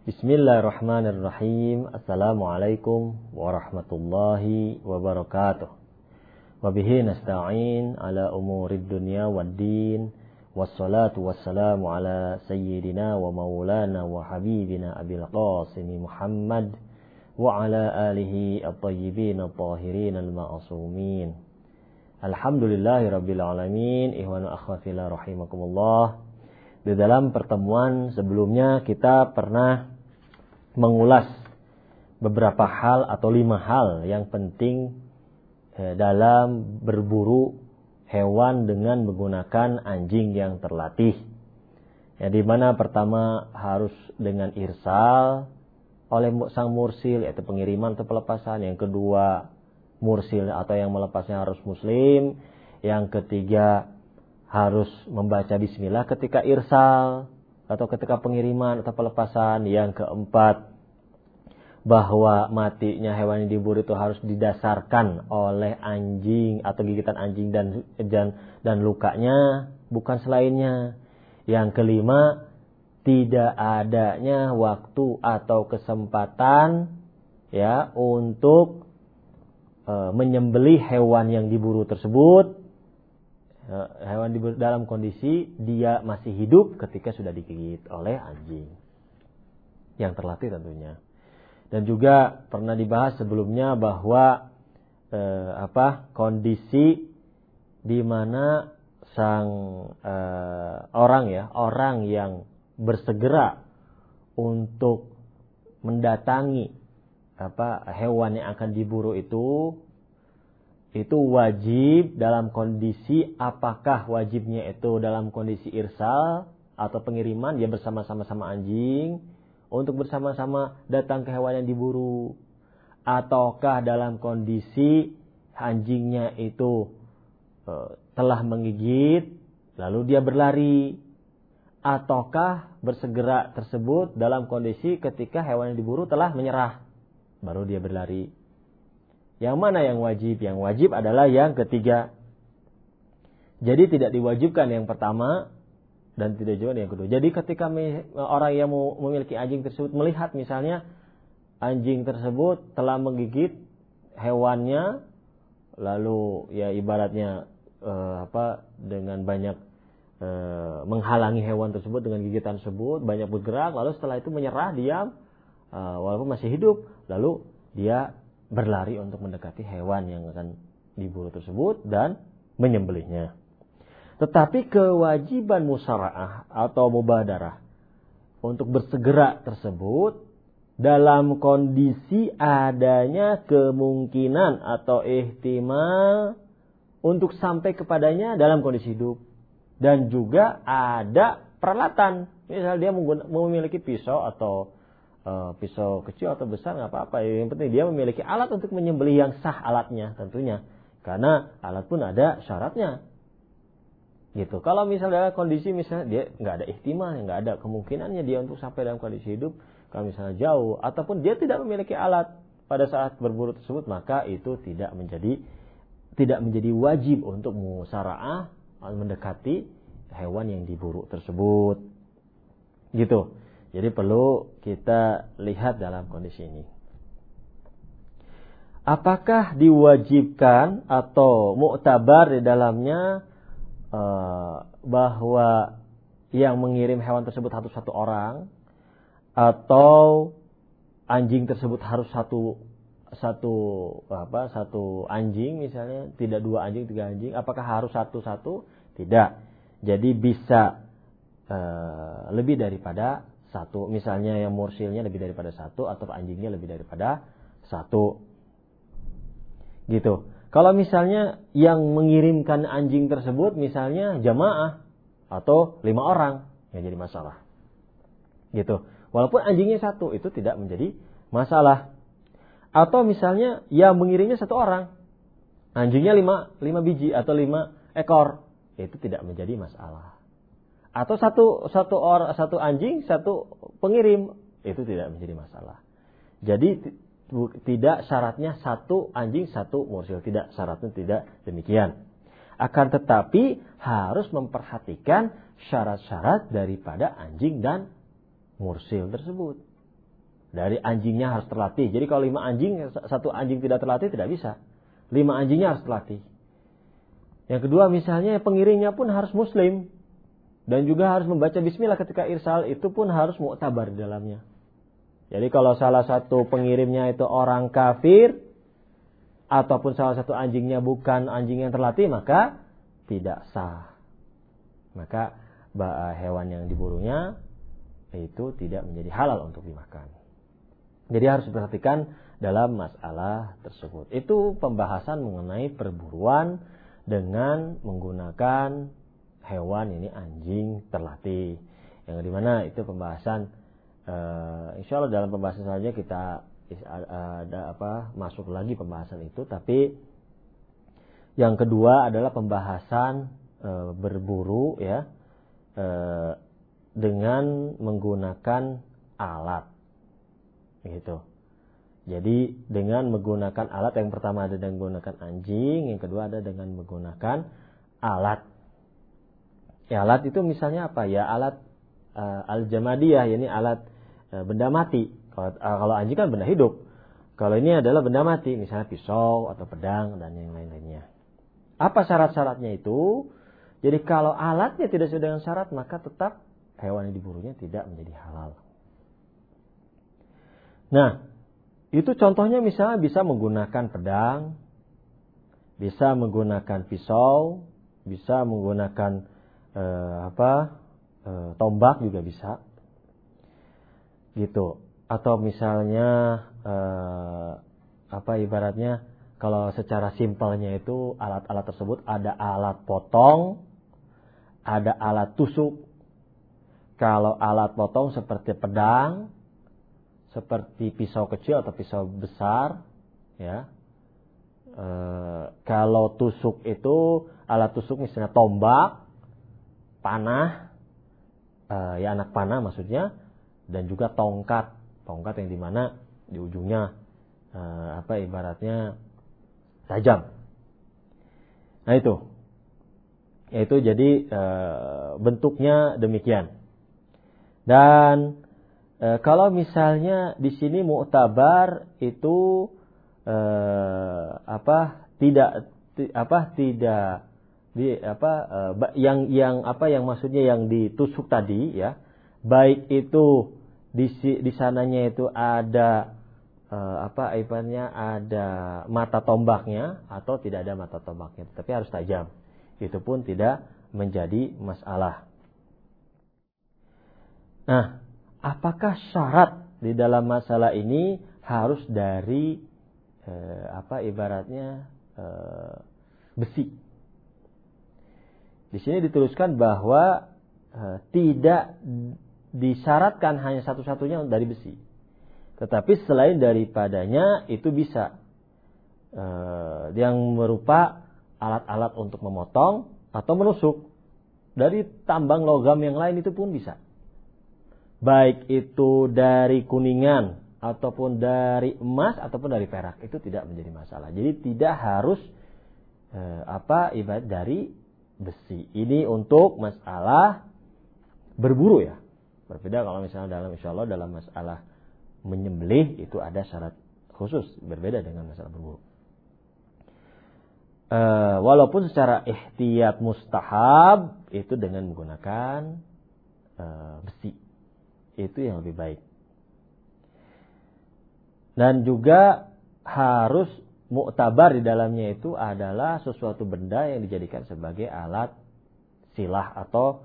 Bismillahirrahmanirrahim. Assalamualaikum warahmatullahi wabarakatuh. Wabihi nasta'in ala umurid dunya waddin. Wassalatu wassalamu ala sayyidina wa maulana wa habibina Abil Qasimi Muhammad wa ala alihi at-tayyibin at-tahirin al-ma'asumin. Alhamdulillahi rabbil alamin. Ihwanu akhwafillah rahimakumullah. Di dalam pertemuan sebelumnya kita pernah mengulas beberapa hal atau 5 hal yang penting dalam berburu hewan dengan menggunakan anjing yang terlatih. Ya, di mana pertama harus dengan irsal oleh sang mursil, yaitu pengiriman atau pelepasan. Yang kedua, mursil atau yang melepasnya harus muslim. Yang ketiga, harus membaca bismillah ketika irsal atau ketika pengiriman atau pelepasan. Yang keempat, bahwa matinya hewan yang diburu itu harus didasarkan oleh anjing atau gigitan anjing dan lukanya, bukan selainnya. Yang kelima, tidak adanya waktu atau kesempatan ya untuk menyembelih hewan yang diburu tersebut. Hewan diburu dalam kondisi dia masih hidup ketika sudah digigit oleh anjing yang terlatih tentunya. Dan juga pernah dibahas sebelumnya bahwa kondisi di mana sang orang yang bersegera untuk mendatangi hewan yang akan diburu itu wajib dalam kondisi, apakah wajibnya itu dalam kondisi irsal atau pengiriman, dia bersama-sama anjing untuk bersama-sama datang ke hewan yang diburu, ataukah dalam kondisi anjingnya itu telah menggigit lalu dia berlari, ataukah bersegera tersebut dalam kondisi ketika hewan yang diburu telah menyerah baru dia berlari. Yang mana yang wajib? Yang wajib adalah yang ketiga. Jadi tidak diwajibkan yang pertama dan tidak juga yang kedua. Jadi ketika orang yang memiliki anjing tersebut melihat misalnya anjing tersebut telah menggigit hewannya, lalu ya ibaratnya dengan banyak menghalangi hewan tersebut dengan gigitan tersebut, banyak bergerak, lalu setelah itu menyerah, diam, walaupun masih hidup, lalu dia berlari untuk mendekati hewan yang akan diburu tersebut dan menyembelihnya. Tetapi kewajiban musara'ah atau mubadarah untuk bersegera tersebut dalam kondisi adanya kemungkinan atau ihtimal untuk sampai kepadanya dalam kondisi hidup. Dan juga ada peralatan. Misal dia memiliki pisau atau pisau kecil atau besar nggak apa-apa. Yang penting dia memiliki alat untuk menyembelih yang sah alatnya tentunya. Karena alat pun ada syaratnya. Gitu. Kalau misalnya kondisi misalnya dia nggak ada ihtimal, nggak ada kemungkinannya dia untuk sampai dalam kondisi hidup, kalau misalnya jauh ataupun dia tidak memiliki alat pada saat berburu tersebut, maka itu tidak menjadi wajib untuk musara'ah mendekati hewan yang diburu tersebut. Gitu. Jadi perlu kita lihat dalam kondisi ini. Apakah diwajibkan atau muktabar di dalamnya bahwa yang mengirim hewan tersebut harus satu orang, atau anjing tersebut harus satu anjing misalnya, tidak 2 anjing 3 anjing, apakah harus satu? Tidak. Jadi bisa lebih daripada 1, misalnya yang mursilnya lebih daripada 1 atau anjingnya lebih daripada 1. Gitu. Kalau misalnya yang mengirimkan anjing tersebut misalnya jamaah atau 5 orang, ya jadi masalah. Gitu. Walaupun anjingnya 1 itu tidak menjadi masalah. Atau misalnya yang mengirimnya 1 orang, anjingnya 5 biji atau 5 ekor, itu tidak menjadi masalah. Atau satu anjing, 1 pengirim, itu tidak menjadi masalah. Jadi tidak syaratnya 1 anjing 1 mursil, tidak, syaratnya tidak demikian. Akan tetapi harus memperhatikan syarat-syarat daripada anjing dan mursil tersebut. Dari anjingnya harus terlatih. Jadi kalau 5 anjing, 1 anjing tidak terlatih tidak bisa. 5 anjingnya harus terlatih. Yang kedua misalnya pengiringnya pun harus muslim. Dan juga harus membaca bismillah ketika irsal, itu pun harus mu'tabar di dalamnya. Jadi kalau salah satu pengirimnya itu orang kafir, ataupun salah satu anjingnya bukan anjing yang terlatih, maka tidak sah. Maka hewan yang diburunya itu tidak menjadi halal untuk dimakan. Jadi harus diperhatikan dalam masalah tersebut. Itu pembahasan mengenai perburuan dengan menggunakan hewan ini anjing terlatih. Yang dimana itu pembahasan insya Allah dalam pembahasan selanjutnya kita ada masuk lagi pembahasan itu. Tapi yang kedua adalah pembahasan berburu ya dengan menggunakan alat. Gitu. Jadi dengan menggunakan alat, yang pertama ada dengan menggunakan anjing, yang kedua ada dengan menggunakan alat. Ya, alat itu misalnya apa ya? Alat al-jamadiyah, yakni alat benda mati. Kalau anjing kan benda hidup. Kalau ini adalah benda mati, misalnya pisau atau pedang dan yang lain-lainnya. Apa syarat-syaratnya itu? Jadi kalau alatnya tidak sesuai dengan syarat, maka tetap hewan yang diburunya tidak menjadi halal. Nah, itu contohnya misalnya bisa menggunakan pedang, bisa menggunakan pisau, bisa menggunakan tombak juga bisa. Gitu. Atau misalnya ibaratnya kalau secara simpelnya itu alat-alat tersebut ada alat potong, ada alat tusuk. Kalau alat potong seperti pedang, seperti pisau kecil atau pisau besar, ya. Kalau tusuk itu alat tusuk misalnya tombak, panah, ya anak panah maksudnya, dan juga tongkat yang dimana di ujungnya ibaratnya tajam. Nah itu jadi bentuknya demikian. Dan kalau misalnya di sini mu'tabar itu yang maksudnya yang ditusuk tadi ya, baik itu di sananya itu ada ada mata tombaknya atau tidak ada mata tombaknya, tapi harus tajam. Itu pun tidak menjadi masalah. Nah, apakah syarat di dalam masalah ini harus dari besi? Di sini dituliskan bahwa tidak disyaratkan hanya satu-satunya dari besi, tetapi selain daripadanya itu bisa yang berupa alat-alat untuk memotong atau menusuk dari tambang logam yang lain, itu pun bisa. Baik itu dari kuningan ataupun dari emas ataupun dari perak, itu tidak menjadi masalah. Jadi tidak harus dari besi. Ini untuk masalah berburu ya. Berbeda kalau misalnya insyaallah dalam masalah menyembelih itu ada syarat khusus, berbeda dengan masalah berburu. Walaupun secara ihtiyat mustahab itu dengan menggunakan besi. Itu yang lebih baik. Dan juga harus mu'tabar di dalamnya itu adalah sesuatu benda yang dijadikan sebagai alat silah atau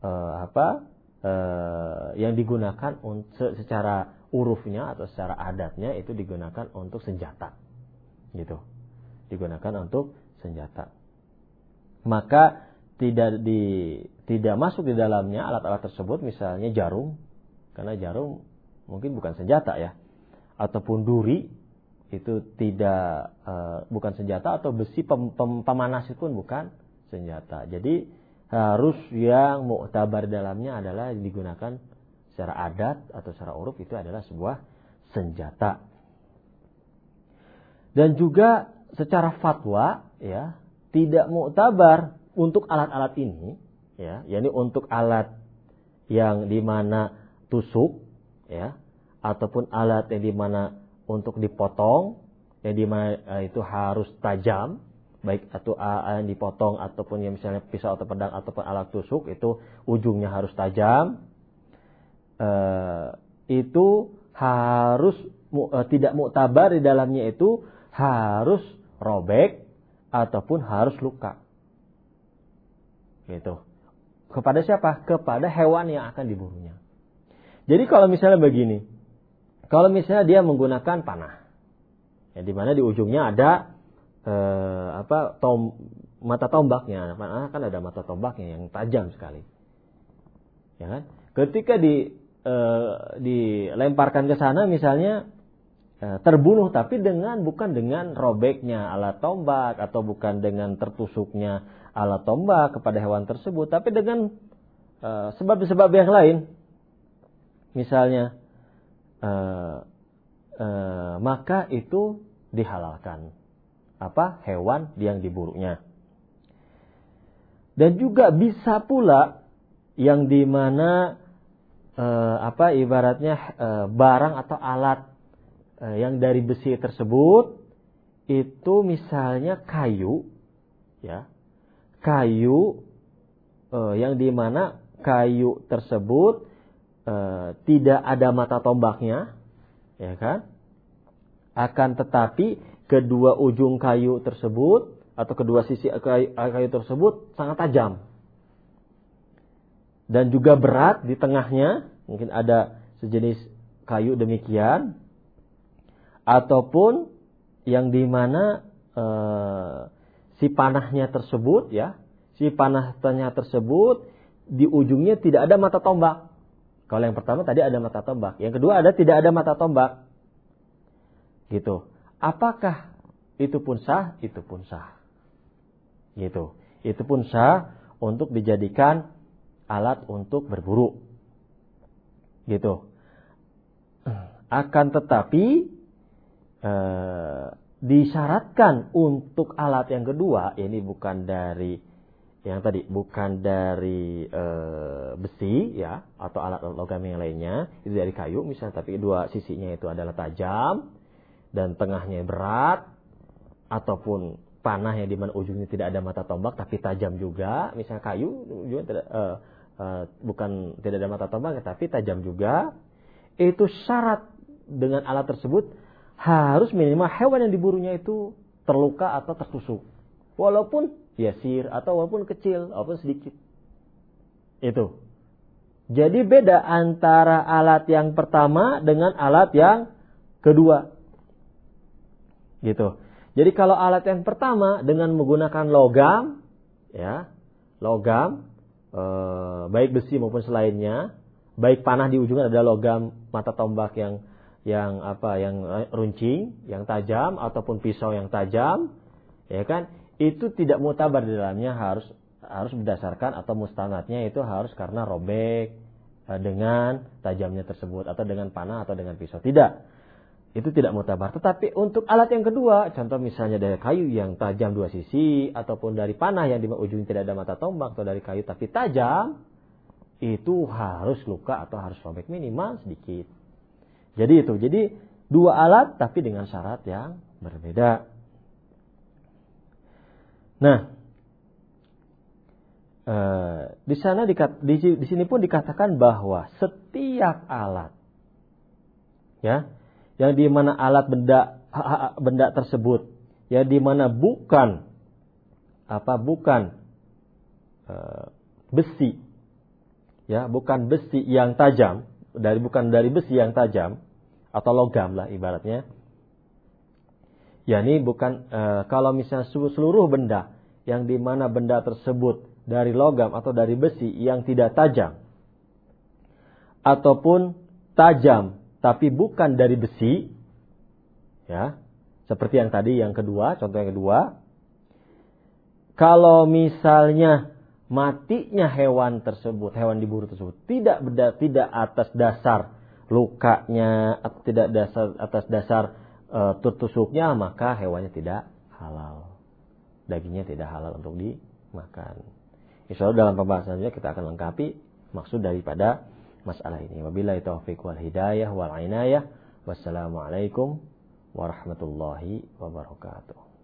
yang digunakan secara urufnya atau secara adatnya itu digunakan untuk senjata. Gitu. Digunakan untuk senjata. Maka tidak masuk di dalamnya alat-alat tersebut, misalnya jarum. Karena jarum mungkin bukan senjata ya, ataupun duri itu bukan senjata, atau besi pemanas pun bukan senjata. Jadi harus yang mu'tabar dalamnya adalah digunakan secara adat atau secara uruf, itu adalah sebuah senjata. Dan juga secara fatwa ya, tidak mu'tabar untuk alat-alat ini ya, yakni untuk alat yang dimana tusuk ya, ataupun alat yang dimana untuk dipotong, yang dimana itu harus tajam, baik itu yang dipotong ataupun yang misalnya pisau atau pedang ataupun alat tusuk itu ujungnya harus tajam, itu harus tidak muktabar di dalamnya itu harus robek ataupun harus luka. Gitu. Kepada siapa? Kepada hewan yang akan diburunya. Jadi kalau misalnya begini, kalau misalnya dia menggunakan panah, ya di mana di ujungnya ada mata tombaknya. Panah kan ada mata tombaknya yang tajam sekali. Ya kan? Ketika dilemparkan ke sana misalnya terbunuh, tapi bukan dengan robeknya alat tombak atau bukan dengan tertusuknya alat tombak kepada hewan tersebut, tapi dengan sebab-sebab yang lain. Misalnya maka itu dihalalkan hewan yang diburunya. Dan juga bisa pula yang dimana ibaratnya barang atau alat yang dari besi tersebut itu misalnya kayu, ya, kayu yang dimana kayu tersebut tidak ada mata tombaknya, ya kan? Akan tetapi kedua ujung kayu tersebut atau kedua sisi kayu tersebut sangat tajam dan juga berat di tengahnya, mungkin ada sejenis kayu demikian, ataupun yang dimana si panahnya tersebut, ya, si panahnya tersebut di ujungnya tidak ada mata tombak. Kalau yang pertama tadi ada mata tombak, yang kedua tidak ada mata tombak, gitu. Apakah itu pun sah? Itu pun sah, gitu. Itu pun sah untuk dijadikan alat untuk berburu, gitu. Akan tetapi disyaratkan untuk alat yang kedua, ini bukan dari yang tadi, bukan dari besi, ya, atau alat logam yang lainnya, itu dari kayu misalnya, tapi dua sisinya itu adalah tajam dan tengahnya berat, ataupun panah yang dimana ujungnya tidak ada mata tombak tapi tajam juga, misalnya kayu juga bukan tidak ada mata tombak tapi tajam juga, itu syarat dengan alat tersebut harus minimal hewan yang diburunya itu terluka atau tertusuk, walaupun yasir atau walaupun kecil, walaupun sedikit. Itu. Jadi beda antara alat yang pertama dengan alat yang kedua. Gitu. Jadi kalau alat yang pertama dengan menggunakan logam, ya, logam, baik besi maupun selainnya, baik panah di ujungnya ada logam, mata tombak yang runcing, yang tajam, ataupun pisau yang tajam, ya kan, itu tidak mutabar di dalamnya, harus berdasarkan atau mustanadnya itu harus karena robek dengan tajamnya tersebut, atau dengan panah atau dengan pisau. Tidak. Itu tidak mutabar. Tetapi untuk alat yang kedua, contoh misalnya dari kayu yang tajam dua sisi, ataupun dari panah yang di ujung tidak ada mata tombak, atau dari kayu tapi tajam, itu harus luka atau harus robek minimal sedikit. Jadi itu. Jadi dua alat tapi dengan syarat yang berbeda. Nah, di sini pun dikatakan bahwa setiap alat, ya, yang di mana alat benda tersebut, ya, di mana bukan besi, ya, bukan besi yang tajam, bukan dari besi yang tajam atau logam lah ibaratnya. Ya, ini bukan kalau misalnya seluruh benda yang di mana benda tersebut dari logam atau dari besi yang tidak tajam, ataupun tajam tapi bukan dari besi, ya, seperti yang tadi yang kedua, contoh yang kedua, kalau misalnya matinya hewan tersebut, hewan diburu tersebut tidak atas dasar lukanya, atau tidak atas dasar tertusuknya, maka hewannya tidak halal, dagingnya tidak halal untuk dimakan. Insya Allah dalam pembahasannya kita akan lengkapi maksud daripada masalah ini. Wabillahi taufiq wal hidayah wal inayah. Wassalamualaikum warahmatullahi wabarakatuh.